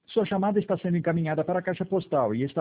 Sua chamada está sendo encaminhada para a caixa postal e está